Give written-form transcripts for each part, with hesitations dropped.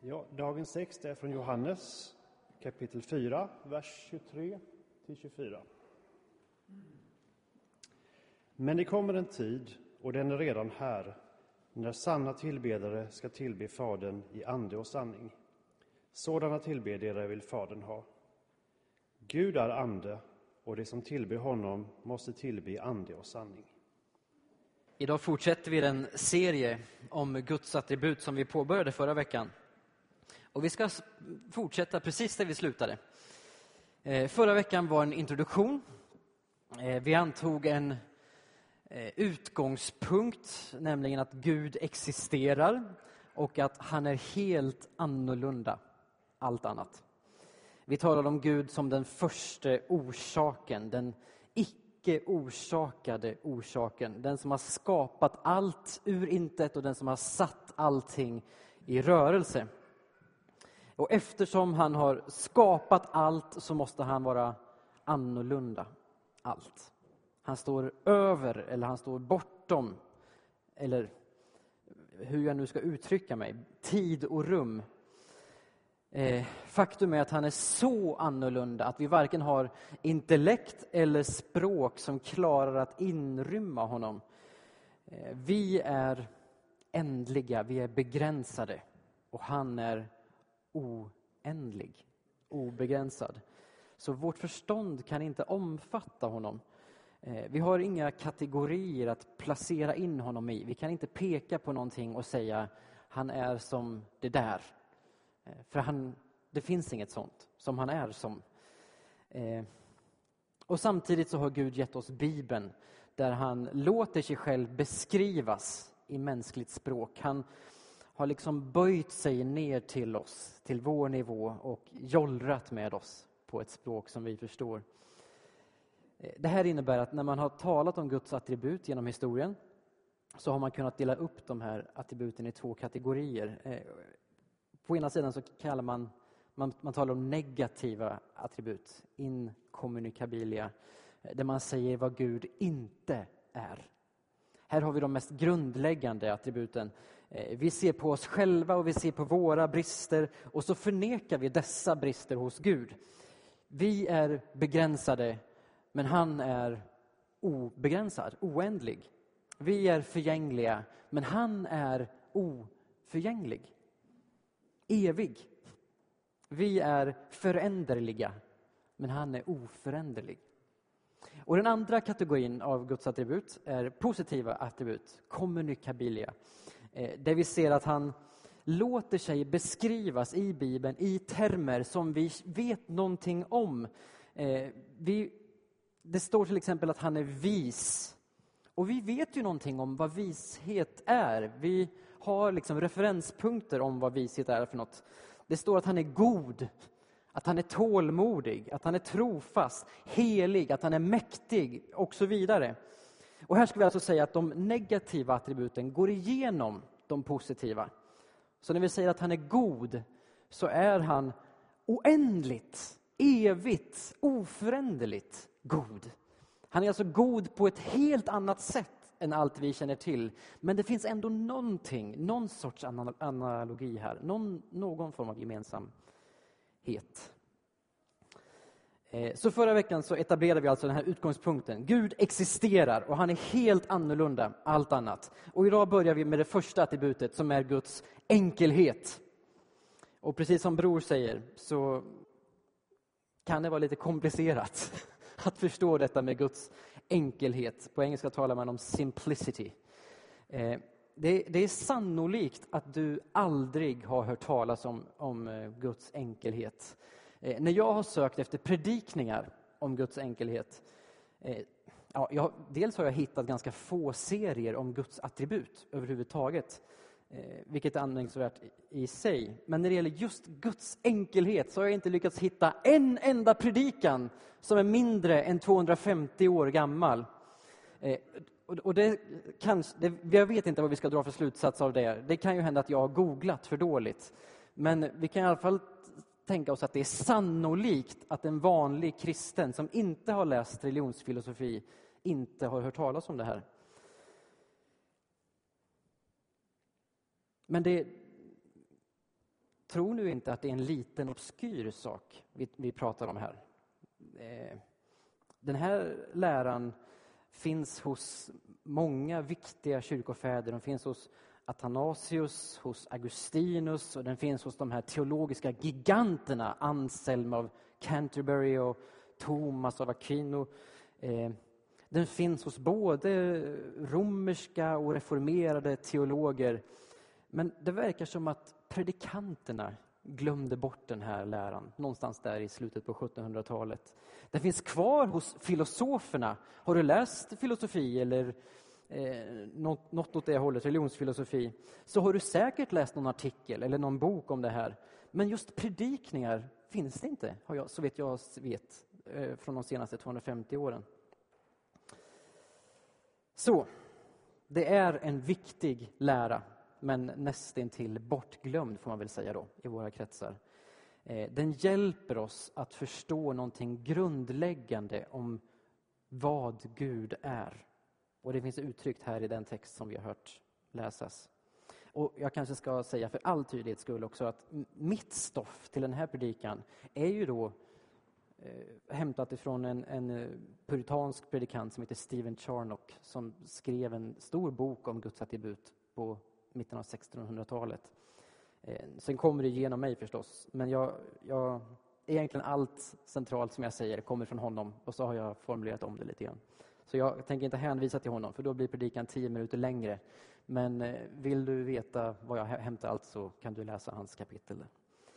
Ja, dagens text är från Johannes kapitel 4, vers 23 till 24. Men det kommer en tid, och den är redan här, när sanna tillbedare ska tillbe Fadern i ande och sanning. Sådana tillbedare vill Fadern ha. Gud är ande, och det som tillber honom måste tillbe i ande och sanning. Idag fortsätter vi den serie om Guds attribut som vi påbörjade förra veckan. Och vi ska fortsätta precis där vi slutade. Förra veckan var en introduktion. Vi antog en utgångspunkt, nämligen att Gud existerar och att han är helt annorlunda allt annat. Vi talade om Gud som den första orsaken, den icke-orsakade orsaken. Den som har skapat allt ur intet och den som har satt allting i rörelse. Och eftersom han har skapat allt så måste han vara annorlunda allt. Han står över eller han står bortom, eller hur jag nu ska uttrycka mig, tid och rum. Faktum är att han är så annorlunda att vi varken har intellekt eller språk som klarar att inrymma honom. Vi är ändliga, vi är begränsade och han är oändlig, obegränsad. Så vårt förstånd kan inte omfatta honom. Vi har inga kategorier att placera in honom i. Vi kan inte peka på någonting och säga han är som det där. För det finns inget sånt som han är som. Och samtidigt så har Gud gett oss Bibeln där han låter sig själv beskrivas i mänskligt språk. Han har liksom böjt sig ner till oss, till vår nivå och jollrat med oss på ett språk som vi förstår. Det här innebär att när man har talat om Guds attribut genom historien så har man kunnat dela upp de här attributen i två kategorier. På ena sidan så kallar man talar om negativa attribut, incommunicabilia, där man säger vad Gud inte är. Här har vi de mest grundläggande attributen. Vi ser på oss själva och vi ser på våra brister och så förnekar vi dessa brister hos Gud. Vi är begränsade, men han är obegränsad, oändlig. Vi är förgängliga, men han är oförgänglig. Evig. Vi är föränderliga, men han är oföränderlig. Och den andra kategorin av Guds attribut är positiva attribut, communicabilia. Där vi ser att han låter sig beskrivas i Bibeln i termer som vi vet någonting om. Det står till exempel att han är vis. Och vi vet ju någonting om vad vishet är. Vi har liksom referenspunkter om vad vishet är för något. Det står att han är god, att han är tålmodig, att han är trofast, helig, att han är mäktig och så vidare. Och här ska vi alltså säga att de negativa attributen går igenom de positiva. Så när vi säger att han är god så är han oändligt, evigt, oföränderligt god. Han är alltså god på ett helt annat sätt än allt vi känner till. Men det finns ändå någon sorts analogi här. Någon form av gemensamhet. Så förra veckan så etablerade vi alltså den här utgångspunkten. Gud existerar och han är helt annorlunda allt annat. Och idag börjar vi med det första attributet som är Guds enkelhet. Och precis som Bror säger så kan det vara lite komplicerat att förstå detta med Guds enkelhet. På engelska talar man om simplicity. Det är sannolikt att du aldrig har hört talas om Guds enkelhet. När jag har sökt efter predikningar om Guds enkelhet, dels har jag hittat ganska få serier om Guds attribut överhuvudtaget, vilket är anmärkningsvärt i sig. Men när det gäller just Guds enkelhet så har jag inte lyckats hitta en enda predikan som är mindre än 250 år gammal. Och jag vet inte vad vi ska dra för slutsats av det. Det kan ju hända att jag har googlat för dåligt. Men vi kan i alla fall tänka oss att det är sannolikt att en vanlig kristen som inte har läst religionsfilosofi inte har hört talas om det här. Men tro nu inte att det är en liten obskyr sak vi pratar om här. Den här läran finns hos många viktiga kyrkofäder. Den finns hos Athanasius, hos Augustinus, och den finns hos de här teologiska giganterna, Anselm av Canterbury och Thomas av Aquino. Den finns hos både romerska och reformerade teologer. Men det verkar som att predikanterna glömde bort den här läran någonstans där i slutet på 1700-talet. Den finns kvar hos filosoferna. Har du läst filosofi eller något åt det hållet, religionsfilosofi, så har du säkert läst någon artikel eller någon bok om det här. Men just predikningar finns det inte, så vet jag från de senaste 250 åren. Så, det är en viktig lära, men nästintill bortglömd får man väl säga då i våra kretsar. Den hjälper oss att förstå någonting grundläggande om vad Gud är. Och det finns uttryckt här i den text som vi har hört läsas. Och jag kanske ska säga för all tydlighets skull också att mitt stoff till den här predikan är ju då hämtat ifrån en puritansk predikant som heter Stephen Charnock, som skrev en stor bok om Guds attribut på mitten av 1600-talet. Sen kommer det genom mig förstås, men jag egentligen allt centralt som jag säger kommer från honom, och så har jag formulerat om det lite grann. Så jag tänker inte hänvisa till honom, för då blir predikan 10 minuter längre. Men vill du veta vad jag hämtar allt, så kan du läsa hans kapitel.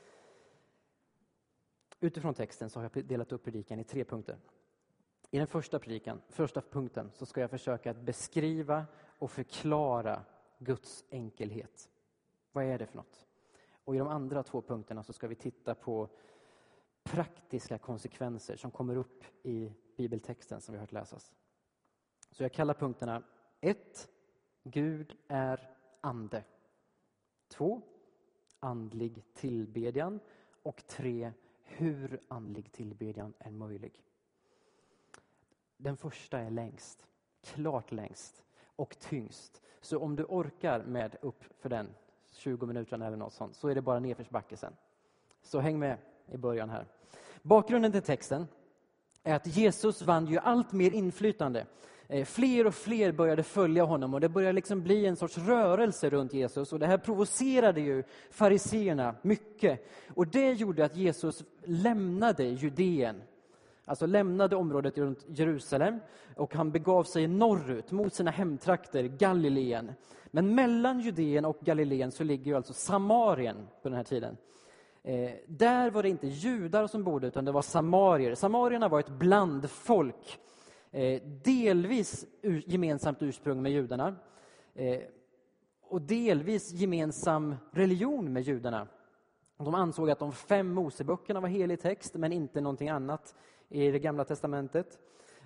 Utifrån texten så har jag delat upp predikan i 3 punkter. I den första punkten så ska jag försöka att beskriva och förklara Guds enkelhet. Vad är det för något? Och i de andra 2 punkterna så ska vi titta på praktiska konsekvenser som kommer upp i bibeltexten som vi har hört läsas. Så jag kallar punkterna 1. Gud är ande. 2. Andlig tillbedjan. Och 3. Hur andlig tillbedjan är möjlig. Den första är längst. Klart längst. Och tyngst. Så om du orkar med upp för den 20 minuter eller något sånt, så är det bara nedförsbacke sen. Så häng med i början här. Bakgrunden till texten är att Jesus vann ju allt mer inflytande. Fler och fler började följa honom, och det började liksom bli en sorts rörelse runt Jesus. Och det här provocerade ju fariseerna mycket. Och det gjorde att Jesus lämnade Judeen. Alltså lämnade området runt Jerusalem, och han begav sig norrut mot sina hemtrakter, Galileen. Men mellan Judeen och Galileen så ligger ju alltså Samarien på den här tiden. Där var det inte judar som bodde, utan det var samarier. Samarierna var ett blandfolk. Delvis gemensamt ursprung med judarna. Och delvis gemensam religion med judarna. De ansåg att de 5 Moseböckerna var helig text, men inte någonting annat i det gamla testamentet.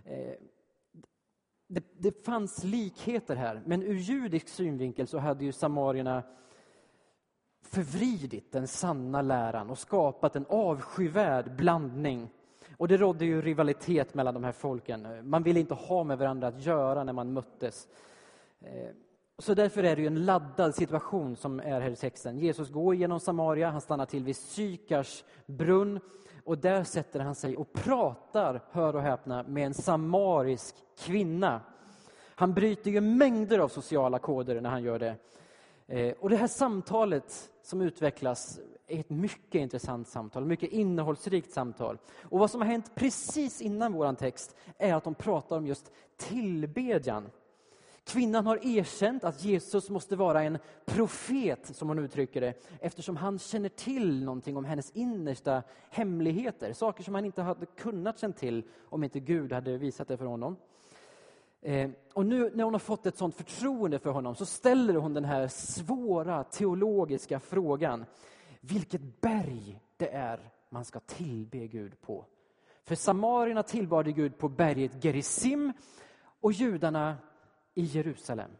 Det fanns likheter här, men ur judisk synvinkel så hade ju samarierna förvridit den sanna läran och skapat en avskyvärd blandning. Och det rådde ju rivalitet mellan de här folken. Man ville inte ha med varandra att göra när man möttes. Så därför är det ju en laddad situation som är här i texten. Jesus går genom Samaria, han stannar till vid Sykars brunn. Och där sätter han sig och pratar, hör och häpna, med en samarisk kvinna. Han bryter ju mängder av sociala koder när han gör det. Och det här samtalet som utvecklas är ett mycket intressant samtal, mycket innehållsrikt samtal. Och vad som har hänt precis innan våran text är att de pratar om just tillbedjan. Kvinnan har erkänt att Jesus måste vara en profet, som hon uttrycker det, eftersom han känner till någonting om hennes innersta hemligheter. Saker som han inte hade kunnat känna till om inte Gud hade visat det för honom. Och nu när hon har fått ett sånt förtroende för honom så ställer hon den här svåra teologiska frågan. Vilket berg det är man ska tillbe Gud på. För samarierna tillbad Gud på berget Gerizim och judarna i Jerusalem.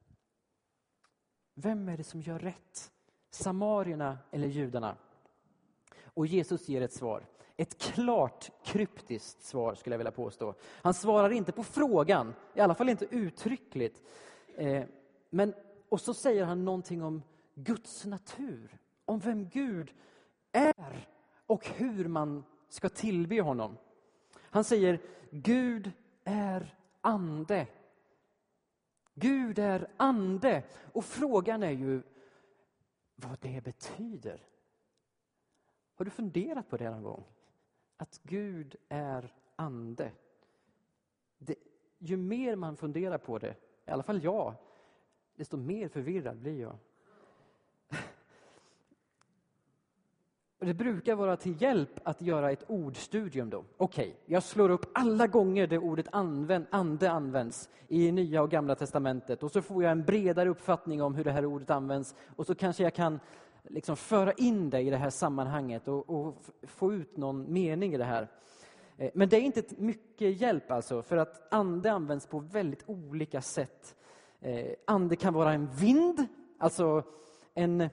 Vem är det som gör rätt? Samarierna eller judarna? Och Jesus ger ett svar. Ett klart kryptiskt svar skulle jag vilja påstå. Han svarar inte på frågan, i alla fall inte uttryckligt. Och så säger han någonting om Guds natur. om vem Gud är och hur man ska tillbe honom. Han säger, Gud är ande. Gud är ande. Och frågan är ju vad det betyder. Har du funderat på det någon gång? Att Gud är ande. Ju mer man funderar på det, i alla fall jag, desto mer förvirrad blir jag. Det brukar vara till hjälp att göra ett ordstudium då. Okej, jag slår upp alla gånger det ordet ande används i Nya och Gamla testamentet. Och så får jag en bredare uppfattning om hur det här ordet används. Och så kanske jag kan liksom föra in det i det här sammanhanget och få ut någon mening i det här. Men det är inte mycket hjälp alltså, för att ande används på väldigt olika sätt. Ande kan vara en vind, alltså en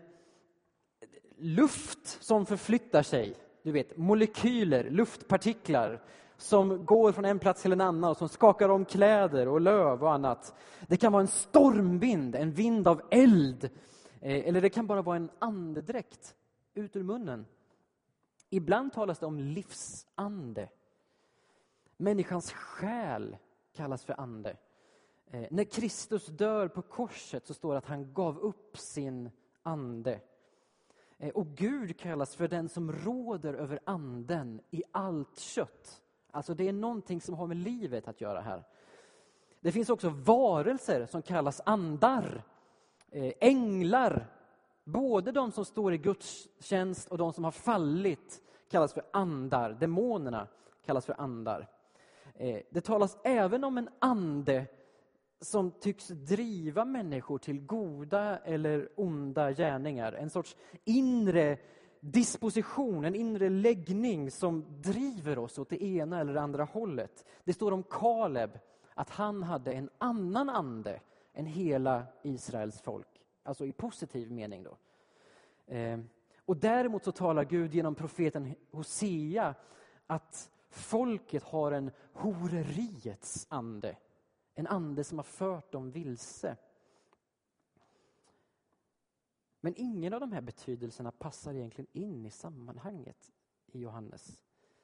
luft som förflyttar sig. Du vet, molekyler, luftpartiklar som går från en plats till en annan och som skakar om kläder och löv och annat. Det kan vara en stormvind, en vind av eld. Eller det kan bara vara en andedräkt ut ur munnen. Ibland talas det om livsande. Människans själ kallas för ande. När Kristus dör på korset så står det att han gav upp sin ande. Och Gud kallas för den som råder över anden i allt kött. Alltså det är någonting som har med livet att göra här. Det finns också varelser som kallas andar. Änglar. Både de som står i Guds tjänst och de som har fallit kallas för andar. Demonerna kallas för andar. Det talas även om en ande som tycks driva människor till goda eller onda gärningar. En sorts inre disposition, en inre läggning som driver oss åt det ena eller andra hållet. Det står om Kaleb att han hade en annan ande än hela Israels folk. Alltså i positiv mening då. Och däremot så talar Gud genom profeten Hosea att folket har en horeriets ande. En ande som har fört dem vilse. Men ingen av de här betydelserna passar egentligen in i sammanhanget i Johannes.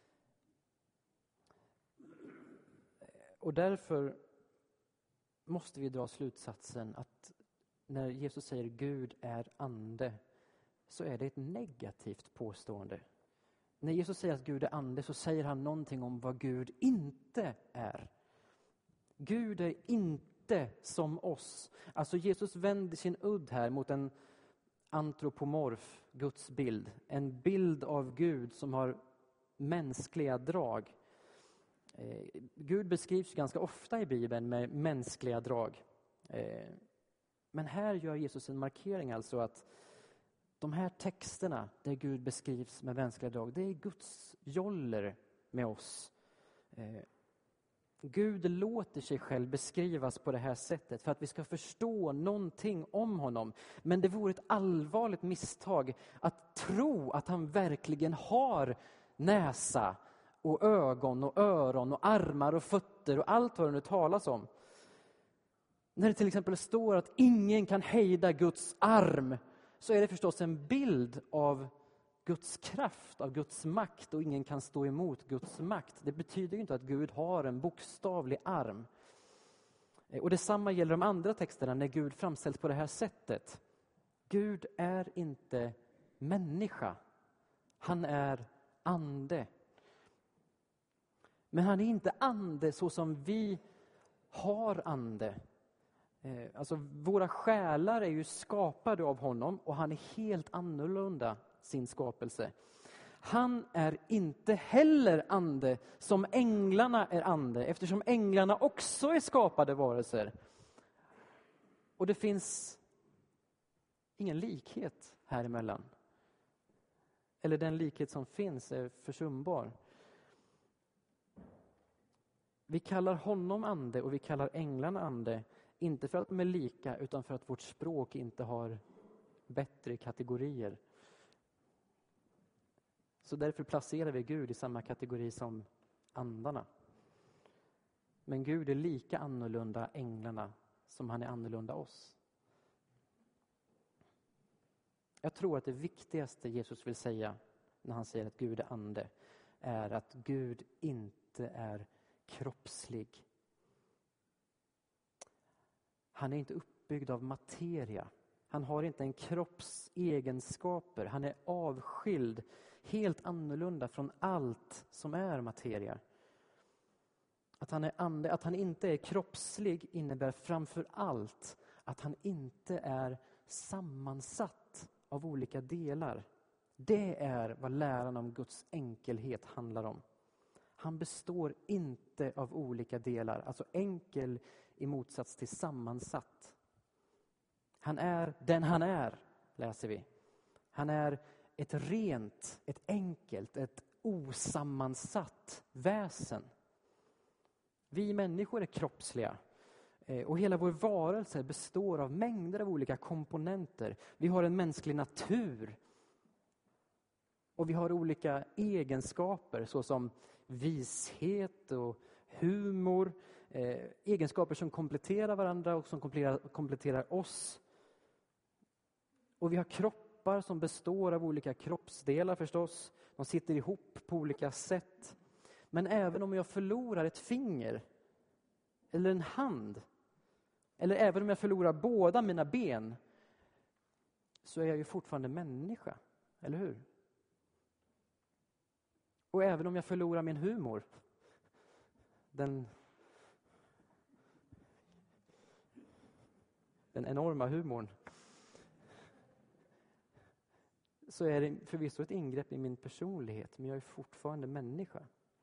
Och därför måste vi dra slutsatsen att när Jesus säger Gud är ande så är det ett negativt påstående. När Jesus säger att Gud är ande så säger han någonting om vad Gud inte är. Gud är inte som oss. Alltså Jesus vänder sin udd här mot en antropomorf gudsbild. En bild av Gud som har mänskliga drag. Gud beskrivs ganska ofta i Bibeln med mänskliga drag. Men här gör Jesus en markering alltså att de här texterna där Gud beskrivs med mänskliga drag, det är Guds joller med oss. Gud låter sig själv beskrivas på det här sättet för att vi ska förstå någonting om honom. Men det vore ett allvarligt misstag att tro att han verkligen har näsa och ögon och öron och armar och fötter och allt vad det nu talas om. När det till exempel står att ingen kan hejda Guds arm så är det förstås en bild av Guds kraft, av Guds makt, och ingen kan stå emot Guds makt. Det betyder ju inte att Gud har en bokstavlig arm. Och detsamma gäller de andra texterna när Gud framställs på det här sättet. Gud är inte människa. Han är ande. Men han är inte ande så som vi har ande. Alltså våra själar är ju skapade av honom och han är helt annorlunda sin skapelse. Han är inte heller ande som änglarna är ande, eftersom änglarna också är skapade varelser. Och det finns ingen likhet här emellan. Eller den likhet som finns är försumbar. Vi kallar honom ande och vi kallar änglarna ande, inte för att de är lika utan för att vårt språk inte har bättre kategorier. Så därför placerar vi Gud i samma kategori som andarna. Men Gud är lika annorlunda änglarna som han är annorlunda oss. Jag tror att det viktigaste Jesus vill säga när han säger att Gud är ande är att Gud inte är kroppslig. Han är inte uppbyggd av materia. Han har inte en kropps egenskaper. Han är avskild, helt annorlunda från allt som är materia. Att han är ande, att han inte är kroppslig innebär framför allt att han inte är sammansatt av olika delar. Det är vad läran om Guds enkelhet handlar om. Han består inte av olika delar, alltså enkel i motsats till sammansatt. Han är den han är, läser vi. Han är ett rent, ett enkelt, ett osammansatt väsen. Vi människor är kroppsliga och hela vår varelse består av mängder av olika komponenter. Vi har en mänsklig natur och vi har olika egenskaper såsom vishet och humor. Egenskaper som kompletterar varandra och som kompletterar oss. Och vi har kroppar som består av olika kroppsdelar förstås. De sitter ihop på olika sätt. Men även om jag förlorar ett finger eller en hand, eller även om jag förlorar båda mina ben, så är jag ju fortfarande människa, eller hur? Och även om jag förlorar min humor, den enorma humorn, så är det förvisso ett ingrepp i min personlighet, men jag är fortfarande människa.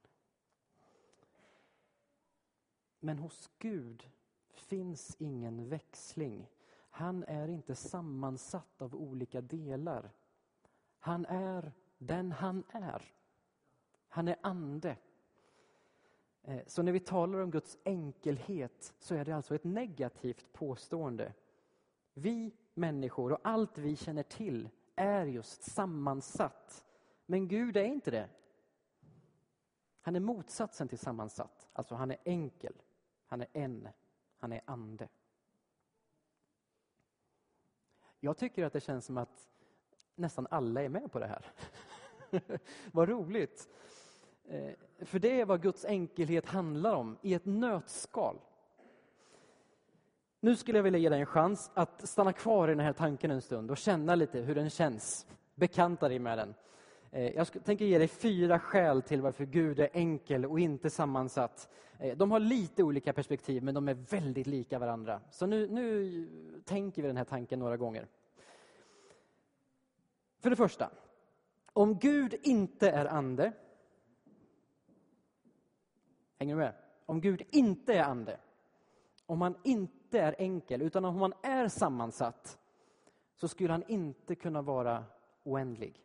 Men hos Gud finns ingen växling. Han är inte sammansatt av olika delar. Han är den han är. Han är ande. Så när vi talar om Guds enkelhet så är det alltså ett negativt påstående. Vi människor och allt vi känner till är just sammansatt. Men Gud är inte det. Han är motsatsen till sammansatt. Alltså han är enkel. Han är en. Han är ande. Jag tycker att det känns som att nästan alla är med på det här. Vad roligt. För det är vad Guds enkelhet handlar om i ett nötskal. Nu skulle jag vilja ge dig en chans att stanna kvar i den här tanken en stund och känna lite hur den känns. Bekanta dig med den. Jag tänker ge dig 4 skäl till varför Gud är enkel och inte sammansatt. De har lite olika perspektiv, men de är väldigt lika varandra. Så nu tänker vi den här tanken några gånger. För det första, om Gud inte är ande, hänger du med? Om Gud inte är ande, om han inte är enkel, utan om han är sammansatt, så skulle han inte kunna vara oändlig.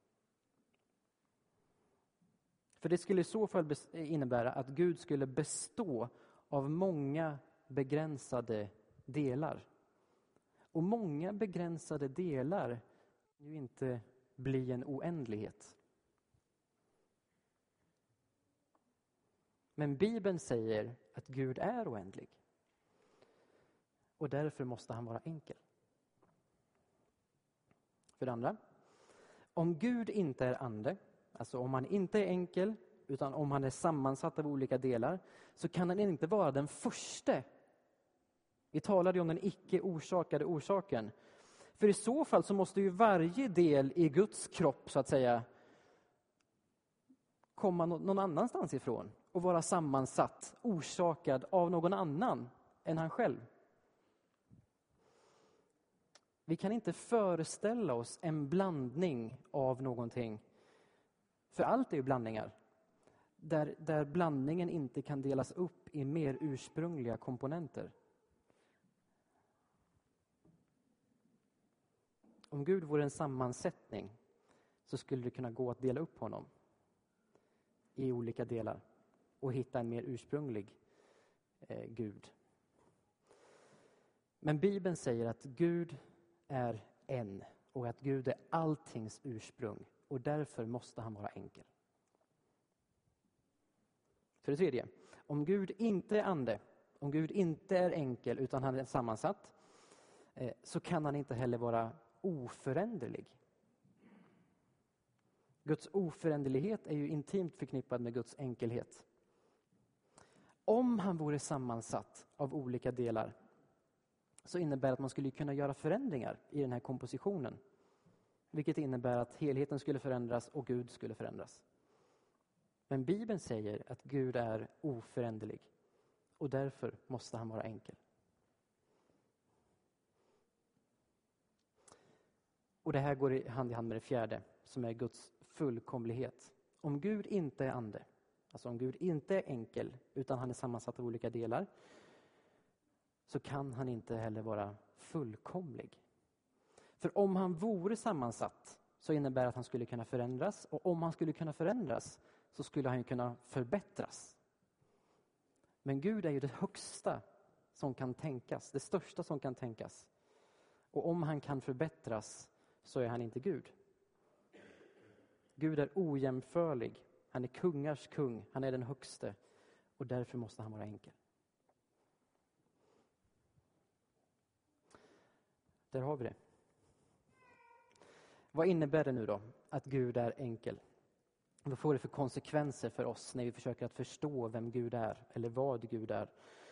För det skulle i så fall innebära att Gud skulle bestå av många begränsade delar. Och många begränsade delar kan ju inte bli en oändlighet. Men Bibeln säger att Gud är oändlig. Och därför måste han vara enkel. För det andra, om Gud inte är ande, alltså om han inte är enkel, utan om han är sammansatt av olika delar, så kan han inte vara den första. Vi talade ju om den icke orsakade orsaken. För i så fall så måste ju varje del i Guds kropp, så att säga, komma någon annanstans ifrån och vara sammansatt, orsakad av någon annan än han själv. Vi kan inte föreställa oss en blandning av någonting. För allt är ju blandningar. Där blandningen inte kan delas upp i mer ursprungliga komponenter. Om Gud vore en sammansättning så skulle det kunna gå att dela upp honom i olika delar och hitta en mer ursprunglig Gud. Men Bibeln säger att Gud är en och att Gud är alltings ursprung och därför måste han vara enkel. För det tredje, om Gud inte är ande, om Gud inte är enkel utan han är sammansatt, så kan han inte heller vara oföränderlig. Guds oföränderlighet är ju intimt förknippad med Guds enkelhet. Om han vore sammansatt av olika delar så innebär det att man skulle kunna göra förändringar i den här kompositionen. Vilket innebär att helheten skulle förändras och Gud skulle förändras. Men Bibeln säger att Gud är oföränderlig och därför måste han vara enkel. Och det här går hand i hand med det fjärde, som är Guds fullkomlighet. Om Gud inte är ande, alltså om Gud inte är enkel utan han är sammansatt av olika delar, så kan han inte heller vara fullkomlig. För om han vore sammansatt så innebär det att han skulle kunna förändras, och om han skulle kunna förändras så skulle han kunna förbättras. Men Gud är ju det högsta som kan tänkas, det största som kan tänkas. Och om han kan förbättras så är han inte Gud. Gud är ojämförlig, han är kungars kung, han är den högste, och därför måste han vara enkel. Där har vi det. Vad innebär det nu då att Gud är enkel? Vad får det för konsekvenser för oss när vi försöker att förstå vem Gud är eller vad Gud är?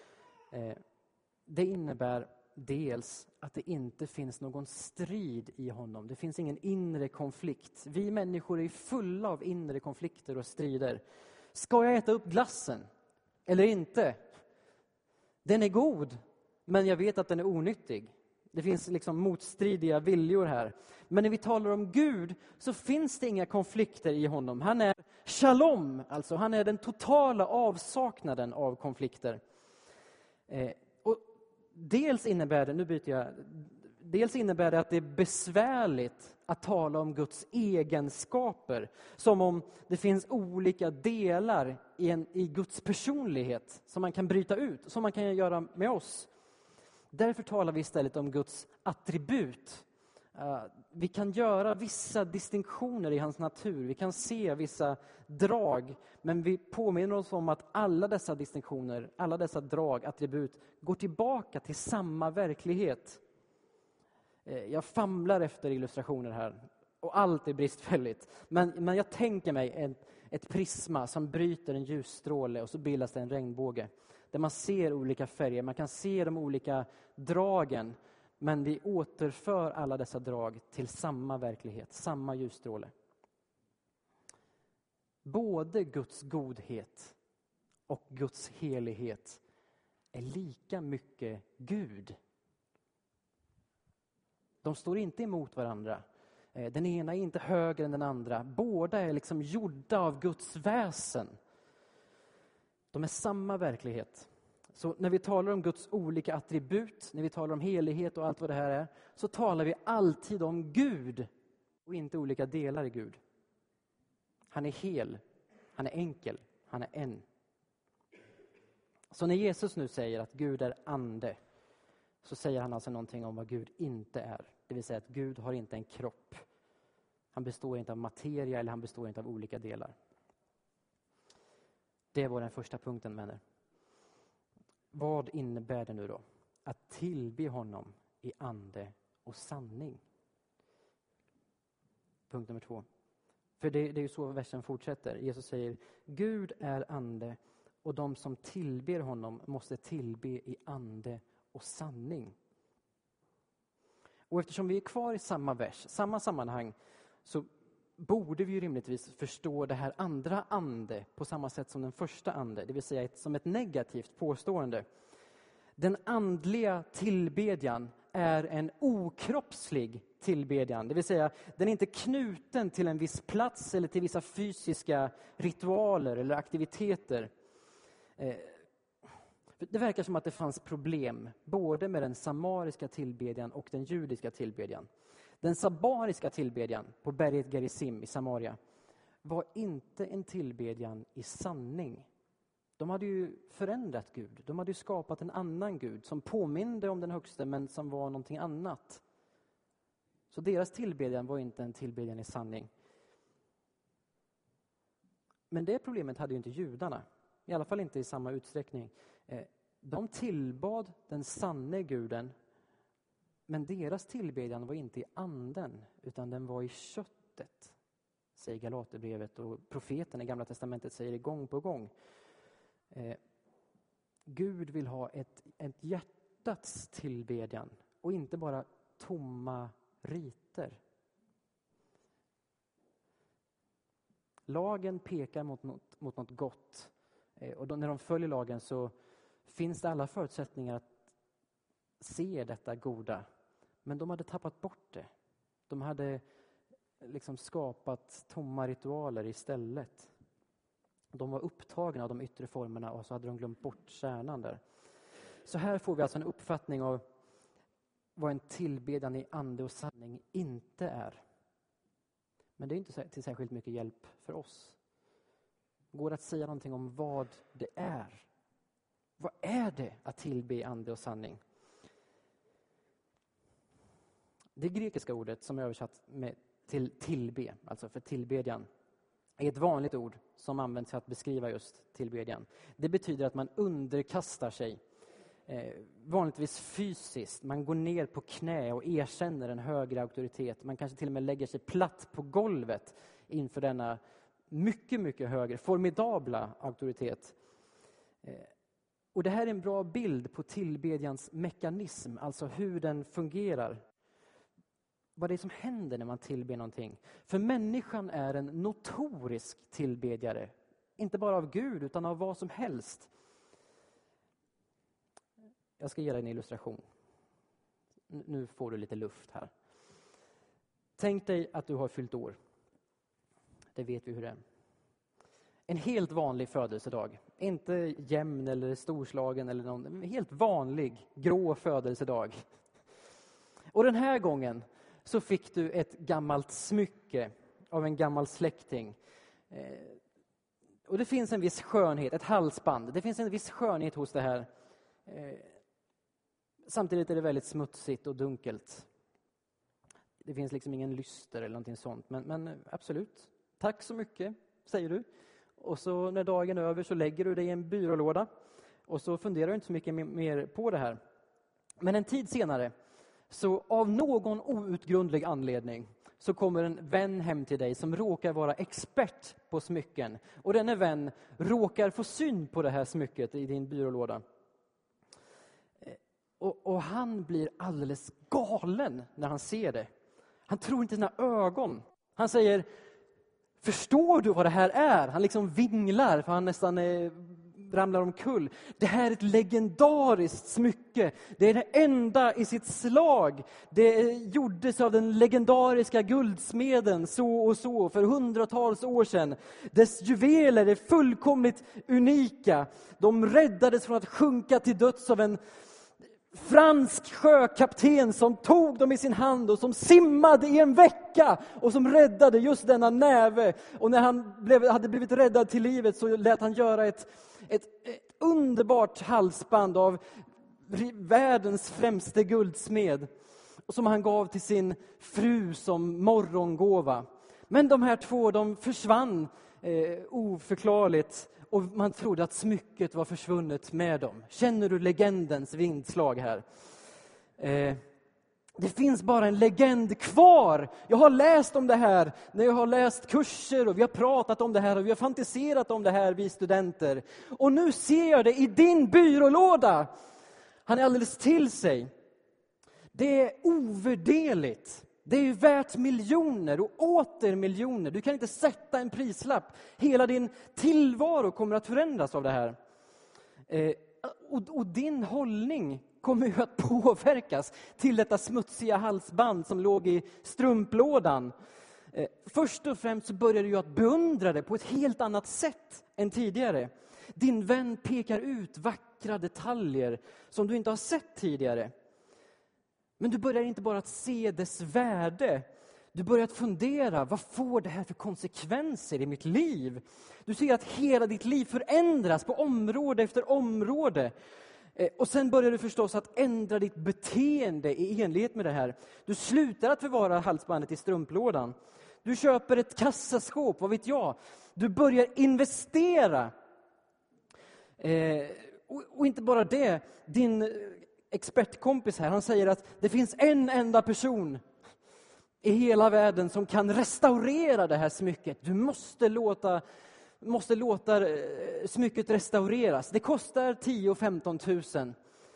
Det innebär dels att det inte finns någon strid i honom. Det finns ingen inre konflikt. Vi människor är fulla av inre konflikter och strider. Ska jag äta upp glassen eller inte? Den är god, men jag vet att den är onyttig. Det finns liksom motstridiga viljor här. Men när vi talar om Gud så finns det inga konflikter i honom. Han är shalom, alltså han är den totala avsaknaden av konflikter. Och dels innebär det att det är besvärligt att tala om Guds egenskaper. Som om det finns olika delar i Guds personlighet som man kan bryta ut, som man kan göra med oss. Därför talar vi istället om Guds attribut. Vi kan göra vissa distinktioner i hans natur. Vi kan se vissa drag. Men vi påminner oss om att alla dessa distinktioner, alla dessa drag, attribut, går tillbaka till samma verklighet. Jag famlar efter illustrationer här. Och allt är bristfälligt. Men jag tänker mig ett prisma som bryter en ljusstråle och så bildas det en regnbåge. Där man ser olika färger, man kan se de olika dragen. Men vi återför alla dessa drag till samma verklighet, samma ljusstråle. Både Guds godhet och Guds helighet är lika mycket Gud. De står inte emot varandra. Den ena är inte högre än den andra. Båda är liksom gjorda av Guds väsen. De är samma verklighet. Så när vi talar om Guds olika attribut, när vi talar om helighet och allt vad det här är, så talar vi alltid om Gud och inte olika delar i Gud. Han är hel, han är enkel, han är en. Så när Jesus nu säger att Gud är ande, så säger han alltså någonting om vad Gud inte är. Det vill säga att Gud har inte en kropp. Han består inte av materia eller han består inte av olika delar. Det var den första punkten, vänner. Vad innebär det nu då? Att tillbe honom i ande och sanning. Punkt nummer 2. För det är ju så versen fortsätter. Jesus säger, Gud är ande och de som tillber honom måste tillbe i ande och sanning. Och eftersom vi är kvar i samma vers, samma sammanhang, så borde vi ju rimligtvis förstå det här andra ande på samma sätt som den första ande. Det vill säga som ett negativt påstående. Den andliga tillbedjan är en okroppslig tillbedjan. Det vill säga den är inte knuten till en viss plats eller till vissa fysiska ritualer eller aktiviteter. Det verkar som att det fanns problem både med den samariska tillbedjan och den judiska tillbedjan. Den samariska tillbedjan på berget Gerizim i Samaria var inte en tillbedjan i sanning. De hade ju förändrat Gud. De hade ju skapat en annan Gud som påminde om den högsta men som var någonting annat. Så deras tillbedjan var inte en tillbedjan i sanning. Men det problemet hade ju inte judarna. I alla fall inte i samma utsträckning. De tillbad den sanne guden Men deras tillbedjan var inte i anden, utan den var i köttet, säger Galaterbrevet, och profeten i Gamla testamentet säger det gång på gång. Gud vill ha ett hjärtats tillbedjan och inte bara tomma riter. Lagen pekar mot något gott, och när de följer lagen så finns det alla förutsättningar att se detta goda. Men de hade tappat bort det. De hade liksom skapat tomma ritualer istället. De var upptagna av de yttre formerna och så hade de glömt bort kärnan där. Så här får vi alltså en uppfattning av vad en tillbedjan i ande och sanning inte är. Men det är inte till särskilt mycket hjälp för oss. Går det att säga någonting om vad det är? Vad är det att tillbe ande och sanning? Det grekiska ordet som är översatt till tillbe, alltså för tillbedjan, är ett vanligt ord som används för att beskriva just tillbedjan. Det betyder att man underkastar sig, vanligtvis fysiskt. Man går ner på knä och erkänner en högre auktoritet. Man kanske till och med lägger sig platt på golvet inför denna mycket, mycket högre, formidabla auktoritet. Och det här är en bra bild på tillbedjans mekanism, alltså hur den fungerar. Vad det är som händer när man tillber någonting. För människan är en notorisk tillbedjare. Inte bara av Gud utan av vad som helst. Jag ska ge dig en illustration. Nu får du lite luft här. Tänk dig att du har fyllt år. Det vet vi hur det är. En helt vanlig födelsedag. Inte jämn eller storslagen eller någon. En helt vanlig, grå födelsedag. Och den här gången så fick du ett gammalt smycke av en gammal släkting. Och det finns en viss skönhet, ett halsband. Det finns en viss skönhet hos det här. Samtidigt är det väldigt smutsigt och dunkelt. Det finns liksom ingen lyster eller någonting sånt. Men absolut, tack så mycket, säger du. Och så när dagen är över så lägger du det i en byrålåda. Och så funderar du inte så mycket mer på det här. Men en tid senare, så av någon outgrundlig anledning, så kommer en vän hem till dig som råkar vara expert på smycken. Och denne vän råkar få syn på det här smycket i din byrålåda. Och han blir alldeles galen när han ser det. Han tror inte sina ögon. Han säger, förstår du vad det här är? Han liksom vinglar för han nästan ramlar omkull. Det här är ett legendariskt smycke. Det är det enda i sitt slag. Det gjordes av den legendariska guldsmeden så och så för hundratals år sedan. Dess juveler är fullkomligt unika. De räddades från att sjunka till döds av en fransk sjökapten som tog dem i sin hand och som simmade i en vecka och som räddade just denna näve. Och när han hade blivit räddad till livet så lät han göra ett underbart halsband av världens främste guldsmed och som han gav till sin fru som morgongåva. Men de här två, de försvann oförklarligt. Och man trodde att smycket var försvunnet med dem. Känner du legendens vindslag här? Det finns bara en legend kvar. Jag har läst om det här när jag har läst kurser och vi har pratat om det här och vi har fantiserat om det här, vi studenter. Och nu ser jag det i din byrålåda. Han är alldeles till sig. Det är ovärderligt. Det är ju värt miljoner och åter miljoner. Du kan inte sätta en prislapp. Hela din tillvaro kommer att förändras av det här. Och din hållning kommer ju att påverkas till detta smutsiga halsband som låg i strumplådan. Först och främst så börjar du ju att beundra det på ett helt annat sätt än tidigare. Din vän pekar ut vackra detaljer som du inte har sett tidigare. Men du börjar inte bara att se dess värde. Du börjar att fundera, vad får det här för konsekvenser i mitt liv? Du ser att hela ditt liv förändras på område efter område. Och sen börjar du förstås att ändra ditt beteende i enlighet med det här. Du slutar att förvara halsbandet i strumplådan. Du köper ett kassaskåp, vad vet jag. Du börjar investera. Och inte bara det, din expertkompis här, han säger att det finns en enda person i hela världen som kan restaurera det här smycket. Du måste låta smycket restaureras. Det kostar 10-15 tusen.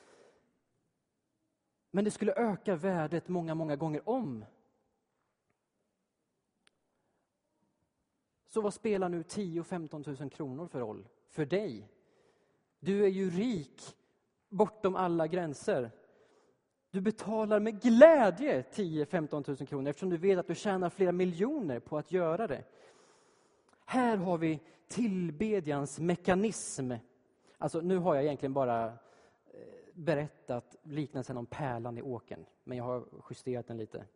Men det skulle öka värdet många gånger om. Så vad spelar nu 10-15 tusen kronor för roll för dig? Du är ju rik bortom alla gränser. Du betalar med glädje 10-15 tusen kronor eftersom du vet att du tjänar flera miljoner på att göra det. Här har vi tillbedjans mekanism. Alltså nu har jag egentligen bara berättat liknelsen om pärlan i åkern. Men jag har justerat den lite.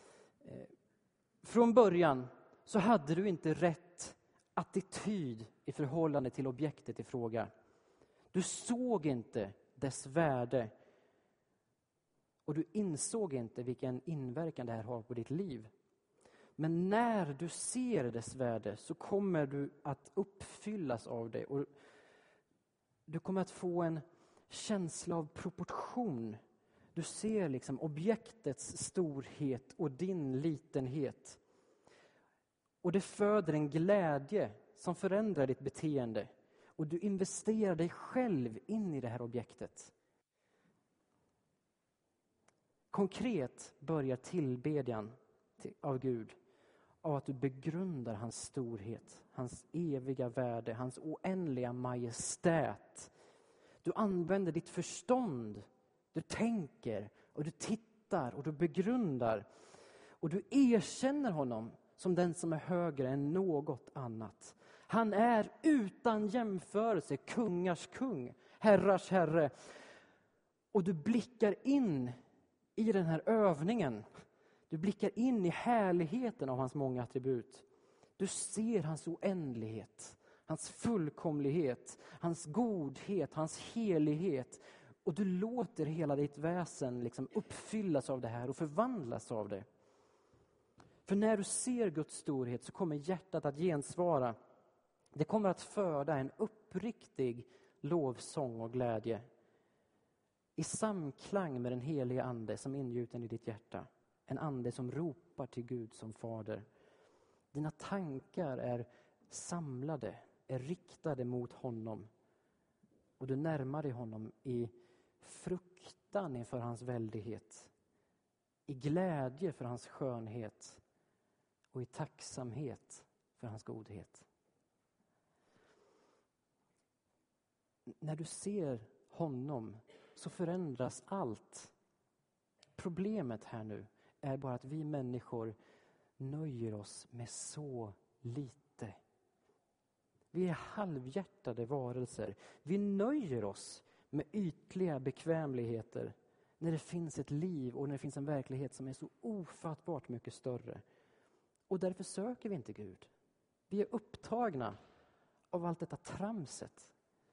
Från början så hade du inte rätt attityd i förhållande till objektet i fråga. Du såg inte dess värde. Och du insåg inte vilken inverkan det här har på ditt liv. Men när du ser dess värde så kommer du att uppfyllas av det. Och du kommer att få en känsla av proportion. Du ser liksom objektets storhet och din litenhet. Och det föder en glädje som förändrar ditt beteende. Och du investerar dig själv in i det här objektet. Konkret börjar tillbedjan av Gud av att du begrundar hans storhet, hans eviga värde, hans oändliga majestät. Du använder ditt förstånd, du tänker och du tittar och du begrundar. Och du erkänner honom som den som är högre än något annat. Han är utan jämförelse kungars kung, herrars herre. Och du blickar in i den här övningen. Du blickar in i härligheten av hans många attribut. Du ser hans oändlighet, hans fullkomlighet, hans godhet, hans helighet. Och du låter hela ditt väsen liksom uppfyllas av det här och förvandlas av det. För när du ser Guds storhet så kommer hjärtat att gensvara. Det kommer att föda en uppriktig lovsång och glädje. I samklang med den heliga ande som ingjuten i ditt hjärta. En ande som ropar till Gud som fader. Dina tankar är samlade, är riktade mot honom. Och du närmar dig honom i fruktan inför hans väldighet. I glädje för hans skönhet. Och i tacksamhet för hans godhet. När du ser honom så förändras allt. Problemet här nu är bara att vi människor nöjer oss med så lite. Vi är halvhjärtade varelser. Vi nöjer oss med ytliga bekvämligheter när det finns ett liv och när det finns en verklighet som är så ofattbart mycket större. Och därför söker vi inte Gud. Vi är upptagna av allt detta tramset.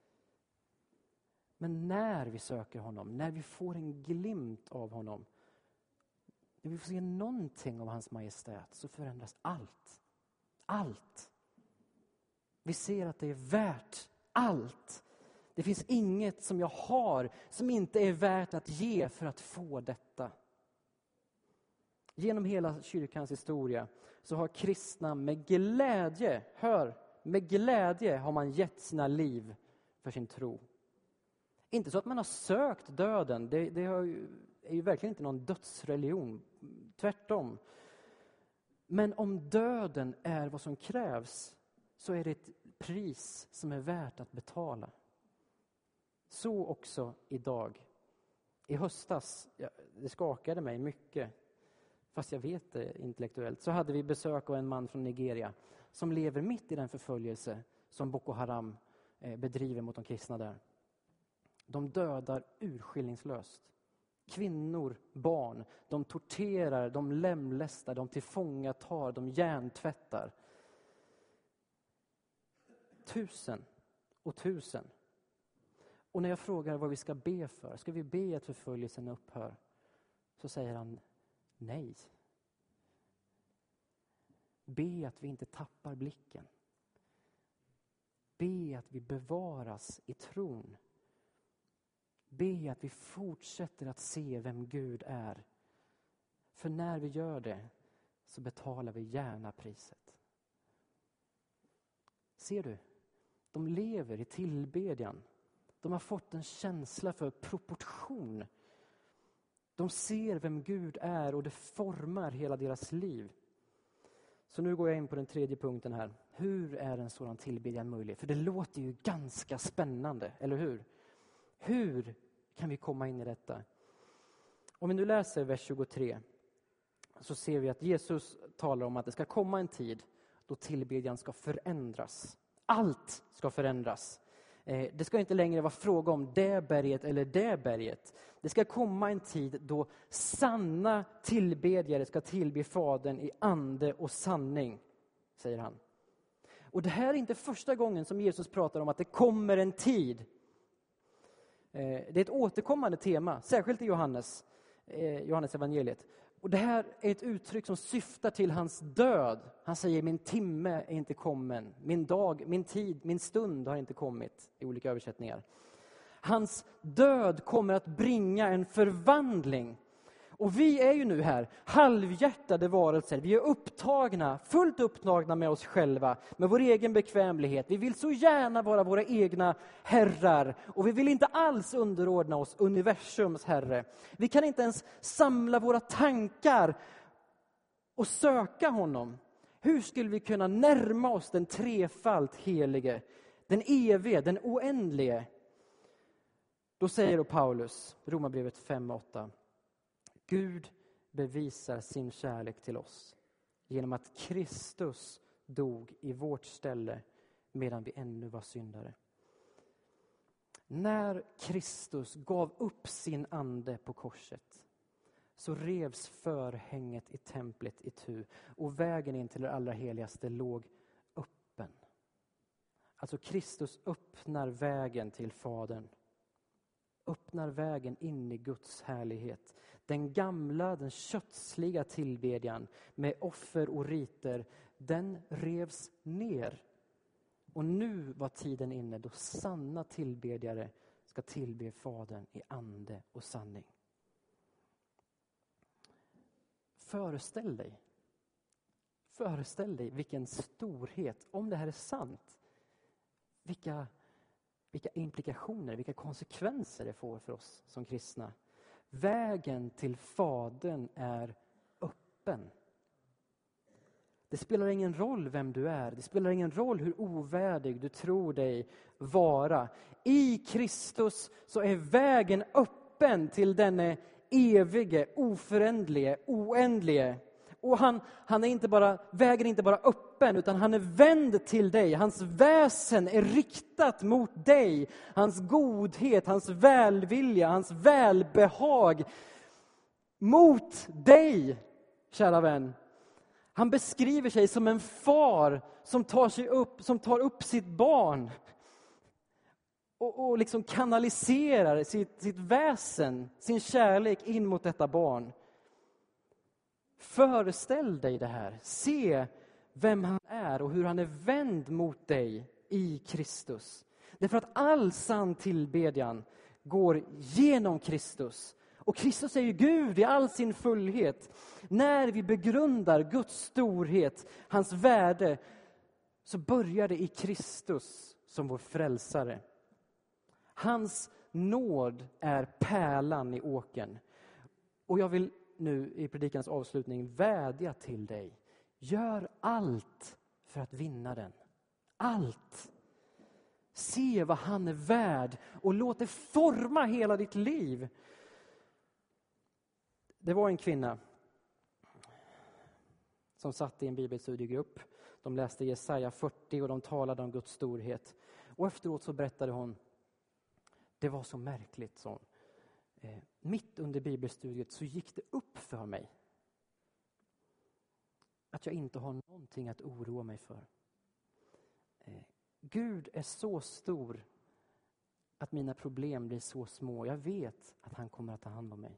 Men när vi söker honom, när vi får en glimt av honom, när vi får se någonting av hans majestät så förändras allt. Allt. Vi ser att det är värt allt. Det finns inget som jag har som inte är värt att ge för att få detta. Genom hela kyrkans historia så har kristna med glädje, med glädje har man gett sina liv för sin tro. Inte så att man har sökt döden, det är ju verkligen inte någon dödsreligion, tvärtom. Men om döden är vad som krävs så är det ett pris som är värt att betala. Så också idag. I höstas, det skakade mig mycket, fast jag vet det intellektuellt, så hade vi besök av en man från Nigeria som lever mitt i den förföljelse som Boko Haram bedriver mot de kristna där. De dödar urskillningslöst. Kvinnor, barn, de torterar, de lemlästar, de tillfångatar, de hjärntvättar. 1000 och 1000. Och när jag frågar vad vi ska be för, ska vi be att förföljelsen upphör? Så säger han nej. Be att vi inte tappar blicken. Be att vi bevaras i tron. be att vi fortsätter att se vem Gud är. För när vi gör det så betalar vi gärna priset. Ser du? De lever i tillbedjan. De har fått en känsla för proportion. De ser vem Gud är och det formar hela deras liv. Så nu går jag in på den tredje punkten här. Hur är en sådan tillbedjan möjlig? För det låter ju ganska spännande, eller hur? Hur kan vi komma in i detta? Om vi nu läser vers 23 så ser vi att Jesus talar om att det ska komma en tid då tillbedjan ska förändras. Allt ska förändras. Det ska inte längre vara fråga om det berget eller det berget. Det ska komma en tid då sanna tillbedjare ska tillbe Fadern i ande och sanning, säger han. Och det här är inte första gången som Jesus pratar om att det kommer en tid. Det är ett återkommande tema, särskilt i Johannes evangeliet. Och det här är ett uttryck som syftar till hans död. Han säger min timme är inte kommen. Min dag, min tid, min stund har inte kommit i olika översättningar. Hans död kommer att bringa en förvandling. Och vi är ju nu här halvhjärtade varelser. Vi är fullt upptagna med oss själva, med vår egen bekvämlighet. Vi vill så gärna vara våra egna herrar. Och vi vill inte alls underordna oss universums herre. Vi kan inte ens samla våra tankar och söka honom. Hur skulle vi kunna närma oss den trefalt helige, den evige, den oändlige? Då säger då Paulus, Romarbrevet 5:8. Gud bevisar sin kärlek till oss genom att Kristus dog i vårt ställe medan vi ännu var syndare. När Kristus gav upp sin ande på korset så revs förhänget i templet itu och vägen in till det allra heligaste låg öppen. Alltså Kristus öppnar vägen till Fadern. Öppnar vägen in i Guds härlighet. Den gamla, den kötsliga tillbedjan med offer och riter, den revs ner. Och nu var tiden inne då sanna tillbedjare ska tillbe Fadern i ande och sanning. Föreställ dig vilken storhet, om det här är sant, vilka implikationer, vilka konsekvenser det får för oss som kristna. Vägen till Fadern är öppen. Det spelar ingen roll vem du är. Det spelar ingen roll hur ovärdig du tror dig vara. I Kristus så är vägen öppen till denne evige, oföränderlige, oändlige. Och vägen är inte bara öppen utan han är vänd till dig. Hans väsen är riktat mot dig. Hans godhet, hans välvilja, hans välbehag mot dig, kära vän. Han beskriver sig som en far som tar upp sitt barn och liksom kanaliserar sitt väsen, sin kärlek in mot detta barn. Föreställ dig det här. Se vem han är och hur han är vänd mot dig i Kristus. Därför att all sann tillbedjan går genom Kristus. Och Kristus är ju Gud i all sin fullhet. När vi begrundar Guds storhet, hans värde, så börjar det i Kristus som vår frälsare. Hans nåd är pärlan i åkern. Och jag vill nu i predikans avslutning vädja till dig. Gör allt för att vinna den. Allt. Se vad han är värd och låt det forma hela ditt liv. Det var en kvinna som satt i en bibelstudiegrupp. De läste Jesaja 40 och de talade om Guds storhet. Och efteråt så berättade hon, det var så märkligt, så mitt under bibelstudiet så gick det upp för mig att jag inte har någonting att oroa mig för. Gud är så stor att mina problem blir så små. Jag vet att han kommer att ta hand om mig.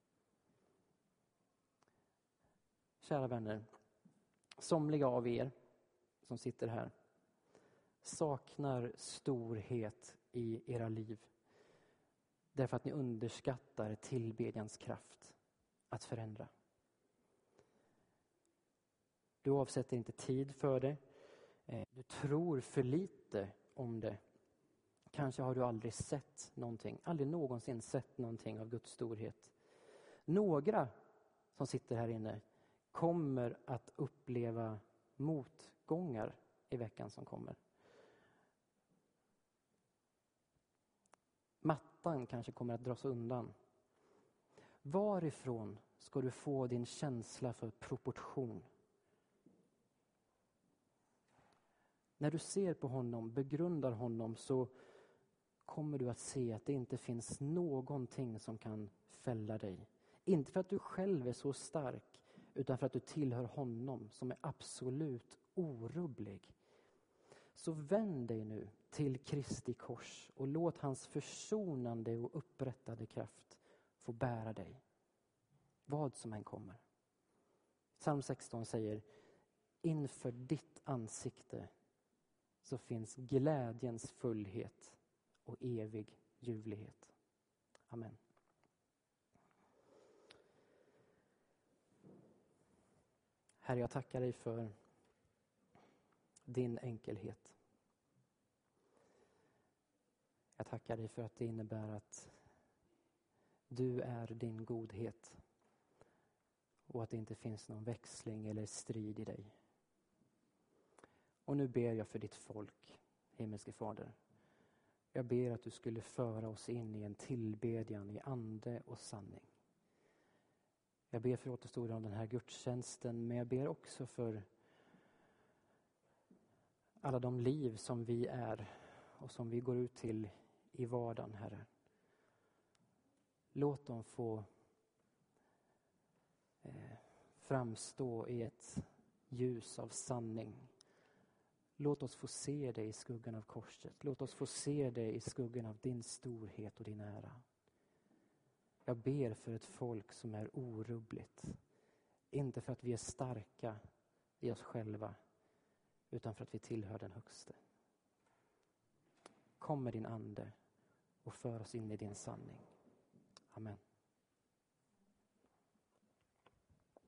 Kära vänner, somliga av er som sitter här saknar storhet i era liv. Därför att ni underskattar tillbedjans kraft att förändra. Du avsätter inte tid för det. Du tror för lite om det. Kanske har du aldrig sett någonting, aldrig någonsin sett någonting av Guds storhet. Några som sitter här inne kommer att uppleva motgångar i veckan som kommer. Mattan kanske kommer att dras undan. Varifrån ska du få din känsla för proportion? När du ser på honom, begrundar honom, så kommer du att se att det inte finns någonting som kan fälla dig. Inte för att du själv är så stark, utan för att du tillhör honom som är absolut orubblig. Så vänd dig nu till Kristi kors och låt hans försonande och upprättade kraft få bära dig. Vad som än kommer. Psalm 16 säger: inför ditt ansikte så finns glädjens fullhet och evig ljuvlighet. Amen. Herre, jag tackar dig för din enkelhet. Jag tackar dig för att det innebär att du är din godhet och att det inte finns någon växling eller strid i dig. Och nu ber jag för ditt folk, himmelske Fader. Jag ber att du skulle föra oss in i en tillbedjan i ande och sanning. Jag ber för återstoden av den här gudstjänsten, men jag ber också för alla de liv som vi är och som vi går ut till i vardagen, Herre. Låt dem få framstå i ett ljus av sanning. Låt oss få se dig i skuggan av korset. Låt oss få se dig i skuggan av din storhet och din ära. Jag ber för ett folk som är orubbligt. Inte för att vi är starka i oss själva, utan för att vi tillhör den högste. Kom med din ande och för oss in i din sanning. Amen.